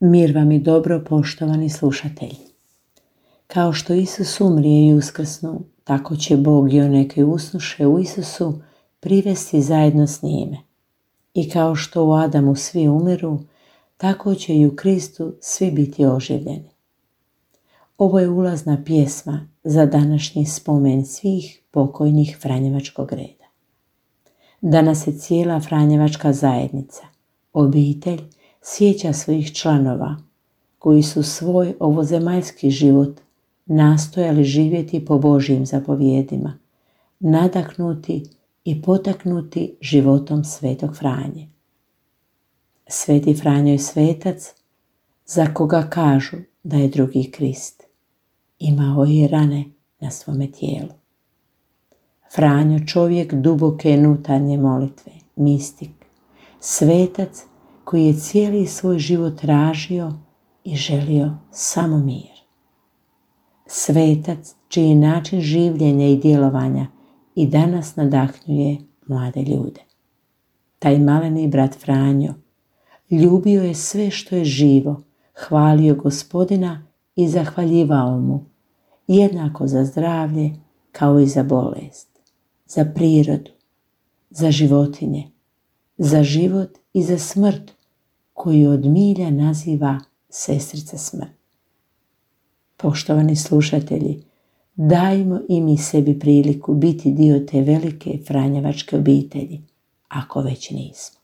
Mir vam i dobro, poštovani slušatelji. Kao što Isus umrije i uskrsnu, tako će Bog i one koji usnuše u Isusu privesti zajedno s njime. I kao što u Adamu svi umiru, tako će i u Kristu svi biti oživljeni. Ovo je ulazna pjesma za današnji spomen svih pokojnih Franjevačkog reda. Danas se cijela Franjevačka zajednica, obitelj, sjeća svojih članova koji su svoj ovozemaljski život nastojali živjeti po Božjim zapovjedima, nadahnuti i potaknuti životom Svetog Franje. Sveti Franjo je svetac za koga kažu da je drugi Krist. Imao je rane na svome tijelu. Franjo, čovjek duboke unutarnje molitve, mistik, svetac koji je cijeli svoj život tražio i želio samo mir. Svetac čiji način življenja i djelovanja i danas nadahnjuje mlade ljude. Taj maleni brat Franjo ljubio je sve što je živo, hvalio Gospodina i zahvaljivao mu, jednako za zdravlje kao i za bolest, za prirodu, za životinje, za život i za smrt koju od milja naziva sestrica smrt. Poštovani slušatelji, dajmo i mi sebi priliku biti dio te velike Franjevačke obitelji, ako već nismo.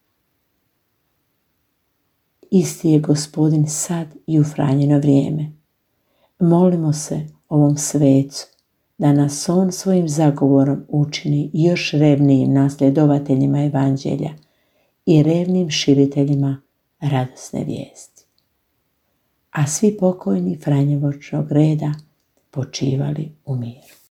Isti je Gospodin sad i u Franjino vrijeme. Molimo se ovom svecu da nas on svojim zagovorom učini još revnijim nasljedovateljima evanđelja i revnim širiteljima radosne vijesti. A svi pokojni Franjevačkog reda počivali u miru.